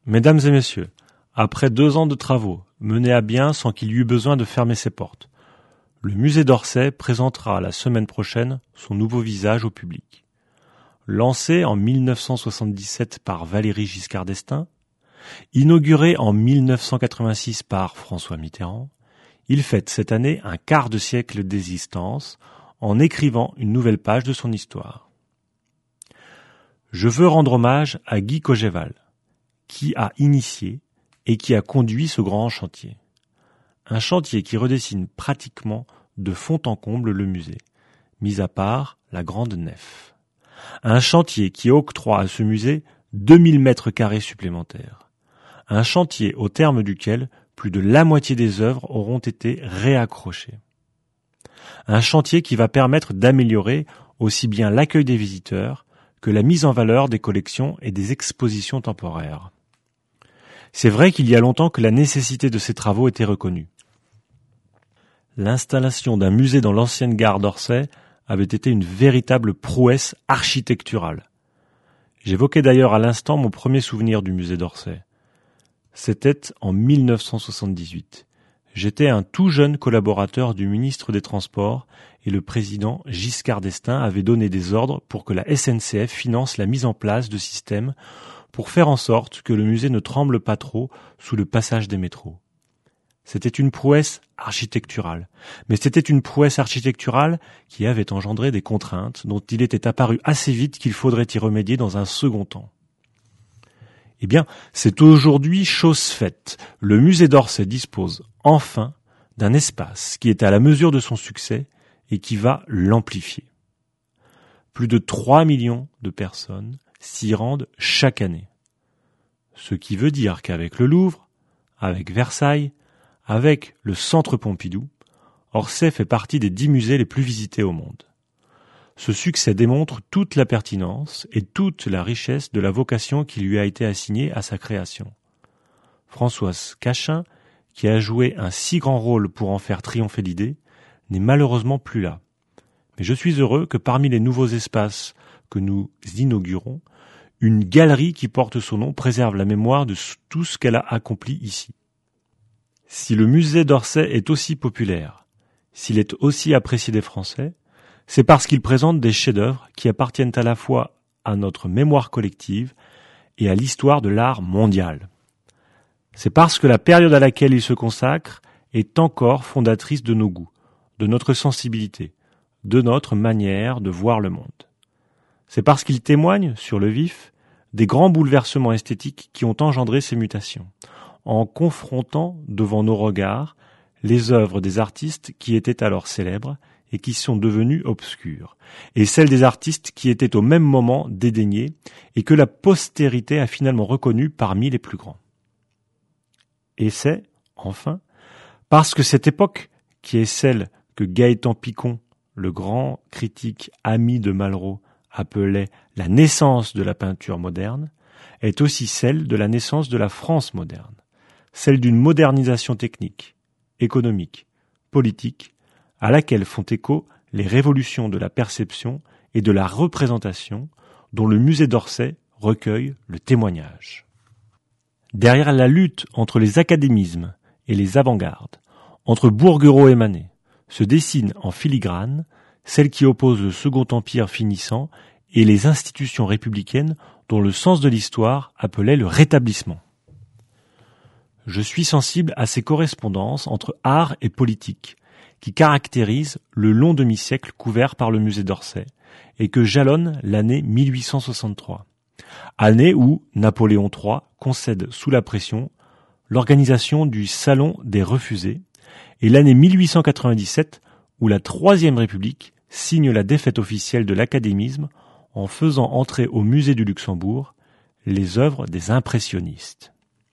Mesdames et messieurs, après 2 ans de travaux, menés à bien sans qu'il y eût besoin de fermer ses portes, le musée d'Orsay présentera la semaine prochaine son nouveau visage au public. Lancé en 1977 par Valéry Giscard d'Estaing, inauguré en 1986 par François Mitterrand, il fête cette année un quart de siècle d'existence en écrivant une nouvelle page de son histoire. Je veux rendre hommage à Guy Cogéval, qui a initié et qui a conduit ce grand chantier. Un chantier qui redessine pratiquement de fond en comble le musée, mis à part la grande nef. Un chantier qui octroie à ce musée 2000 mètres carrés supplémentaires. Un chantier au terme duquel plus de la moitié des œuvres auront été réaccrochées. Un chantier qui va permettre d'améliorer aussi bien l'accueil des visiteurs que la mise en valeur des collections et des expositions temporaires. C'est vrai qu'il y a longtemps que la nécessité de ces travaux était reconnue. L'installation d'un musée dans l'ancienne gare d'Orsay avait été une véritable prouesse architecturale. J'évoquais d'ailleurs à l'instant mon premier souvenir du musée d'Orsay. C'était en 1978. J'étais un tout jeune collaborateur du ministre des Transports et le président Giscard d'Estaing avait donné des ordres pour que la SNCF finance la mise en place de systèmes pour faire en sorte que le musée ne tremble pas trop sous le passage des métros. C'était une prouesse architecturale, mais c'était une prouesse architecturale qui avait engendré des contraintes dont il était apparu assez vite qu'il faudrait y remédier dans un second temps. Eh bien, c'est aujourd'hui chose faite. Le musée d'Orsay dispose enfin d'un espace qui est à la mesure de son succès et qui va l'amplifier. Plus de 3 millions de personnes s'y rendent chaque année. Ce qui veut dire qu'avec le Louvre, avec Versailles, avec le Centre Pompidou, Orsay fait partie des 10 musées les plus visités au monde. Ce succès démontre toute la pertinence et toute la richesse de la vocation qui lui a été assignée à sa création. Françoise Cachin, qui a joué un si grand rôle pour en faire triompher l'idée, n'est malheureusement plus là. Mais je suis heureux que parmi les nouveaux espaces que nous inaugurons, une galerie qui porte son nom préserve la mémoire de tout ce qu'elle a accompli ici. Si le musée d'Orsay est aussi populaire, s'il est aussi apprécié des Français, c'est parce qu'il présente des chefs-d'œuvre qui appartiennent à la fois à notre mémoire collective et à l'histoire de l'art mondial. C'est parce que la période à laquelle il se consacre est encore fondatrice de nos goûts, de notre sensibilité, de notre manière de voir le monde. C'est parce qu'il témoigne, sur le vif, des grands bouleversements esthétiques qui ont engendré ces mutations, en confrontant devant nos regards les œuvres des artistes qui étaient alors célèbres et qui sont devenues obscures, et celles des artistes qui étaient au même moment dédaignés et que la postérité a finalement reconnus parmi les plus grands. Et c'est, enfin, parce que cette époque, qui est celle que Gaëtan Picon, le grand critique ami de Malraux, appelait la naissance de la peinture moderne, est aussi celle de la naissance de la France moderne, celle d'une modernisation technique, économique, politique, à laquelle font écho les révolutions de la perception et de la représentation dont le musée d'Orsay recueille le témoignage. Derrière la lutte entre les académismes et les avant-gardes, entre Bouguereau et Manet, se dessine en filigrane celle qui oppose le Second Empire finissant et les institutions républicaines dont le sens de l'histoire appelait le rétablissement. Je suis sensible à ces correspondances entre art et politique, qui caractérisent le long demi-siècle couvert par le musée d'Orsay et que jalonne l'année 1863, année où Napoléon III concède sous la pression l'organisation du Salon des Refusés et l'année 1897 où la Troisième République signe la défaite officielle de l'académisme en faisant entrer au musée du Luxembourg les œuvres des impressionnistes.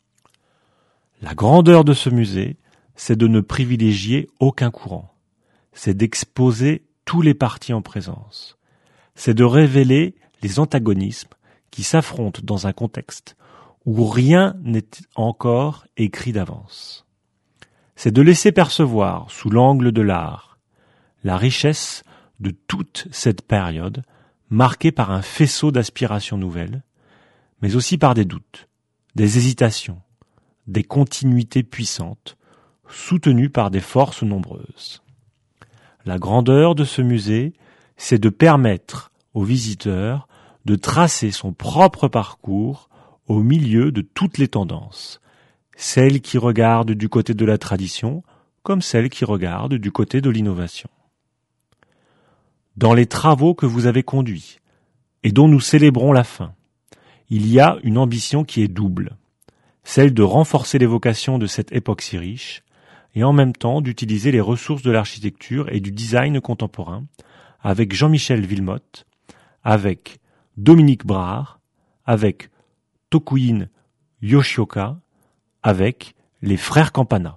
La grandeur de ce musée, c'est de ne privilégier aucun courant. C'est d'exposer tous les partis en présence. C'est de révéler les antagonismes qui s'affrontent dans un contexte où rien n'est encore écrit d'avance. C'est de laisser percevoir, sous l'angle de l'art, la richesse de toute cette période marquée par un faisceau d'aspirations nouvelles, mais aussi par des doutes, des hésitations, des continuités puissantes, soutenues par des forces nombreuses. La grandeur de ce musée, c'est de permettre aux visiteurs de tracer son propre parcours au milieu de toutes les tendances, celles qui regardent du côté de la tradition comme celles qui regardent du côté de l'innovation. Dans les travaux que vous avez conduits et dont nous célébrons la fin, il y a une ambition qui est double, celle de renforcer l'évocation de cette époque si riche et en même temps d'utiliser les ressources de l'architecture et du design contemporain avec Jean-Michel Wilmotte, avec Dominique Brard, avec Tokuin Yoshioka, avec les frères Campana.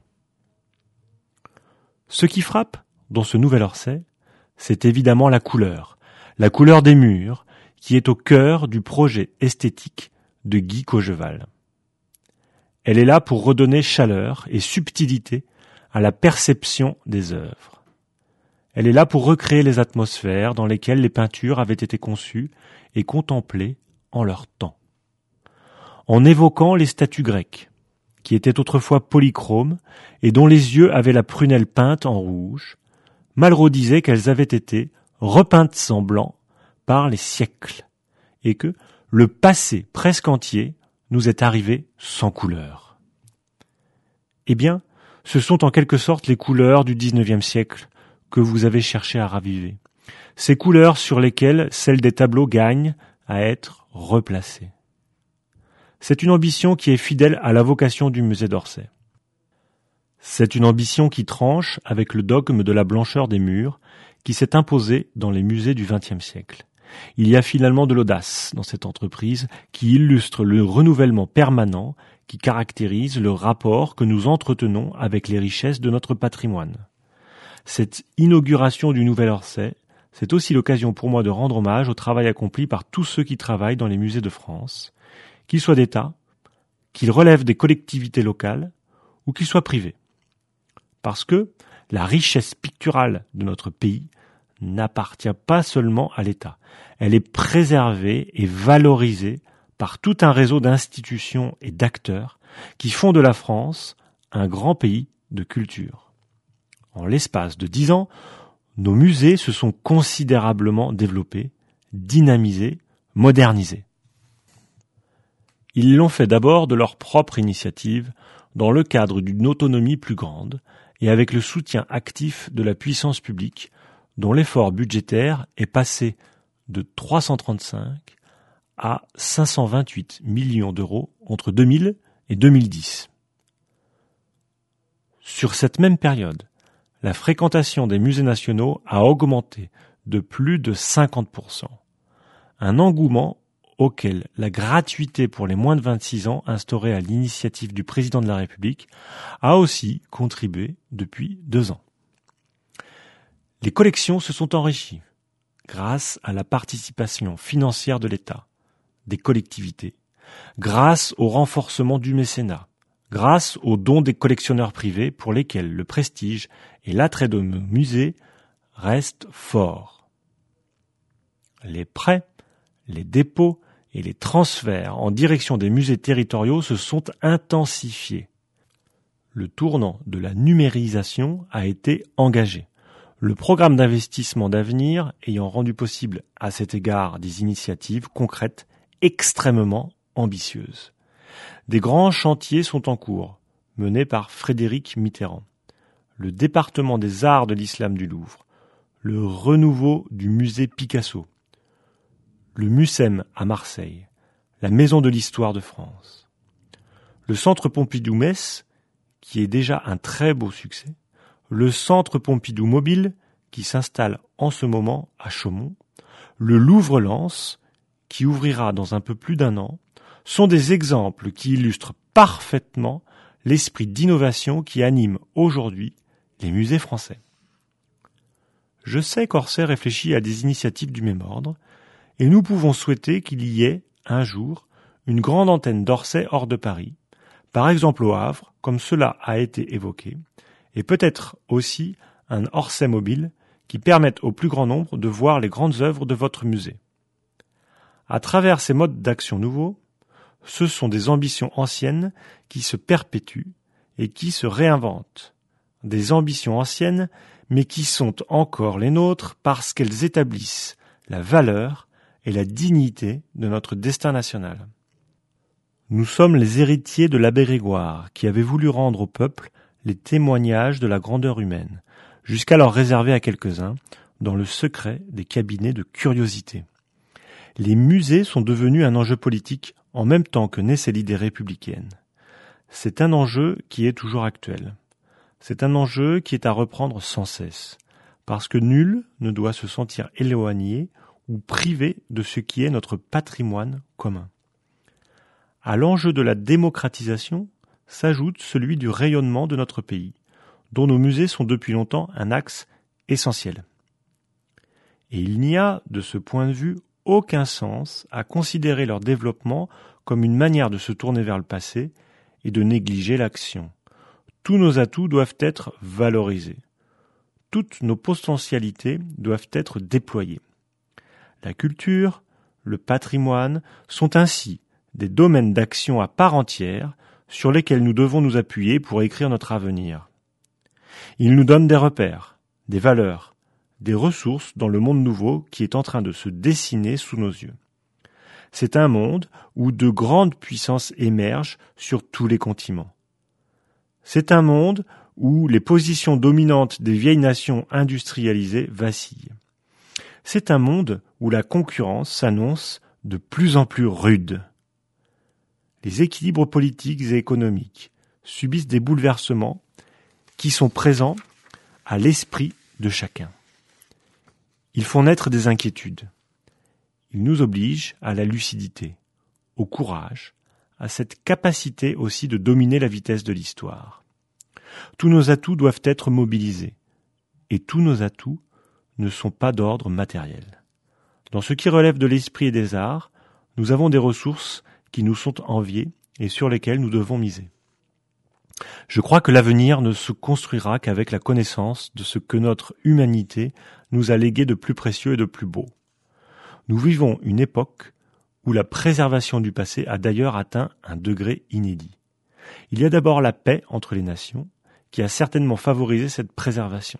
Ce qui frappe dans ce nouvel Orsay, c'est évidemment la couleur des murs, qui est au cœur du projet esthétique de Guy Caugeval. Elle est là pour redonner chaleur et subtilité à la perception des œuvres. Elle est là pour recréer les atmosphères dans lesquelles les peintures avaient été conçues et contemplées en leur temps. En évoquant les statues grecques, qui étaient autrefois polychromes et dont les yeux avaient la prunelle peinte en rouge, Malraux disait qu'elles avaient été repeintes en blanc par les siècles et que le passé presque entier nous est arrivé sans couleur. Eh bien, ce sont en quelque sorte les couleurs du XIXe siècle que vous avez cherché à raviver. Ces couleurs sur lesquelles celles des tableaux gagnent à être replacées. C'est une ambition qui est fidèle à la vocation du musée d'Orsay. C'est une ambition qui tranche avec le dogme de la blancheur des murs qui s'est imposé dans les musées du XXe siècle. Il y a finalement de l'audace dans cette entreprise qui illustre le renouvellement permanent qui caractérise le rapport que nous entretenons avec les richesses de notre patrimoine. Cette inauguration du Nouvel Orsay, c'est aussi l'occasion pour moi de rendre hommage au travail accompli par tous ceux qui travaillent dans les musées de France, qu'ils soient d'État, qu'ils relèvent des collectivités locales ou qu'ils soient privés. Parce que la richesse picturale de notre pays n'appartient pas seulement à l'État. Elle est préservée et valorisée par tout un réseau d'institutions et d'acteurs qui font de la France un grand pays de culture. En l'espace de 10 ans, nos musées se sont considérablement développés, dynamisés, modernisés. Ils l'ont fait d'abord de leur propre initiative, dans le cadre d'une autonomie plus grande et avec le soutien actif de la puissance publique, dont l'effort budgétaire est passé de 335 à 528 millions d'euros entre 2000 et 2010. Sur cette même période, la fréquentation des musées nationaux a augmenté de plus de 50%. Un engouement auquel la gratuité pour les moins de 26 ans instaurée à l'initiative du président de la République a aussi contribué depuis 2 ans. Les collections se sont enrichies grâce à la participation financière de l'État, des collectivités, grâce au renforcement du mécénat, grâce aux dons des collectionneurs privés pour lesquels le prestige et l'attrait de nos musées restent forts. Les prêts, les dépôts et les transferts en direction des musées territoriaux se sont intensifiés. Le tournant de la numérisation a été engagé. Le programme d'investissement d'avenir ayant rendu possible à cet égard des initiatives concrètes extrêmement ambitieuses. Des grands chantiers sont en cours, menés par Frédéric Mitterrand. Le département des arts de l'islam du Louvre, le renouveau du musée Picasso, le MUSEM à Marseille, la Maison de l'Histoire de France. Le Centre Pompidou-Metz, qui est déjà un très beau succès, le Centre Pompidou Mobile, qui s'installe en ce moment à Chaumont, le Louvre-Lens, qui ouvrira dans un peu plus d'1 an, sont des exemples qui illustrent parfaitement l'esprit d'innovation qui anime aujourd'hui les musées français. Je sais qu'Orsay réfléchit à des initiatives du même ordre, et nous pouvons souhaiter qu'il y ait, un jour, une grande antenne d'Orsay hors de Paris, par exemple au Havre, comme cela a été évoqué, et peut-être aussi un Orsay mobile qui permette au plus grand nombre de voir les grandes œuvres de votre musée. À travers ces modes d'action nouveaux, Ce sont des ambitions anciennes qui se perpétuent et qui se réinventent. Des ambitions anciennes, mais qui sont encore les nôtres parce qu'elles établissent la valeur et la dignité de notre destin national. Nous sommes les héritiers de l'abbé Grégoire, qui avait voulu rendre au peuple les témoignages de la grandeur humaine, jusqu'alors réservés à quelques-uns, dans le secret des cabinets de curiosité. Les musées sont devenus un enjeu politique en même temps que naissent l'idée républicaine. C'est un enjeu qui est toujours actuel. C'est un enjeu qui est à reprendre sans cesse, parce que nul ne doit se sentir éloigné ou privé de ce qui est notre patrimoine commun. À l'enjeu de la démocratisation s'ajoute celui du rayonnement de notre pays, dont nos musées sont depuis longtemps un axe essentiel. Et il n'y a, de ce point de vue, aucun sens à considérer leur développement comme une manière de se tourner vers le passé et de négliger l'action. Tous nos atouts doivent être valorisés. Toutes nos potentialités doivent être déployées. La culture, le patrimoine sont ainsi des domaines d'action à part entière sur lesquels nous devons nous appuyer pour écrire notre avenir. Ils nous donnent des repères, des valeurs, des ressources dans le monde nouveau qui est en train de se dessiner sous nos yeux. C'est un monde où de grandes puissances émergent sur tous les continents. C'est un monde où les positions dominantes des vieilles nations industrialisées vacillent. C'est un monde où la concurrence s'annonce de plus en plus rude. Les équilibres politiques et économiques subissent des bouleversements qui sont présents à l'esprit de chacun. Ils font naître des inquiétudes. Ils nous obligent à la lucidité, au courage, à cette capacité aussi de dominer la vitesse de l'histoire. Tous nos atouts doivent être mobilisés, et tous nos atouts ne sont pas d'ordre matériel. Dans ce qui relève de l'esprit et des arts, nous avons des ressources qui nous sont enviées et sur lesquelles nous devons miser. Je crois que l'avenir ne se construira qu'avec la connaissance de ce que notre humanité nous a légué de plus précieux et de plus beau. Nous vivons une époque où la préservation du passé a d'ailleurs atteint un degré inédit. Il y a d'abord la paix entre les nations qui a certainement favorisé cette préservation.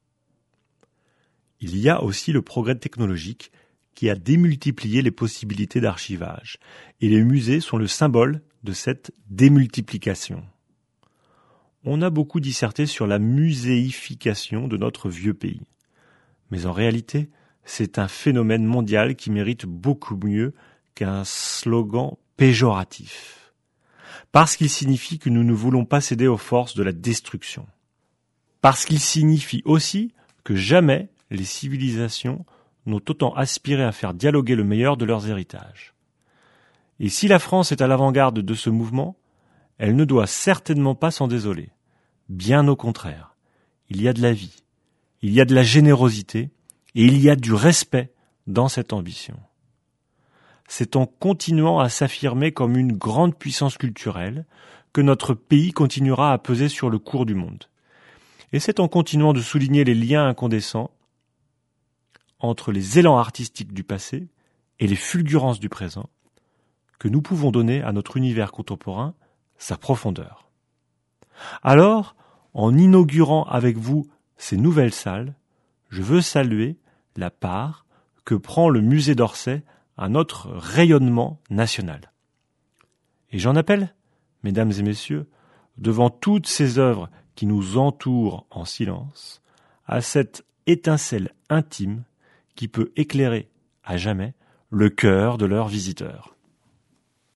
Il y a aussi le progrès technologique qui a démultiplié les possibilités d'archivage, et les musées sont le symbole de cette démultiplication. On a beaucoup disserté sur la muséification de notre vieux pays. Mais en réalité, c'est un phénomène mondial qui mérite beaucoup mieux qu'un slogan péjoratif. Parce qu'il signifie que nous ne voulons pas céder aux forces de la destruction. Parce qu'il signifie aussi que jamais les civilisations n'ont autant aspiré à faire dialoguer le meilleur de leurs héritages. Et si la France est à l'avant-garde de ce mouvement, elle ne doit certainement pas s'en désoler. Bien au contraire, il y a de la vie, il y a de la générosité et il y a du respect dans cette ambition. C'est en continuant à s'affirmer comme une grande puissance culturelle que notre pays continuera à peser sur le cours du monde. Et c'est en continuant de souligner les liens incandescents entre les élans artistiques du passé et les fulgurances du présent que nous pouvons donner à notre univers contemporain sa profondeur. Alors, en inaugurant avec vous ces nouvelles salles, je veux saluer la part que prend le musée d'Orsay à notre rayonnement national. Et j'en appelle, mesdames et messieurs, devant toutes ces œuvres qui nous entourent en silence, à cette étincelle intime qui peut éclairer à jamais le cœur de leurs visiteurs.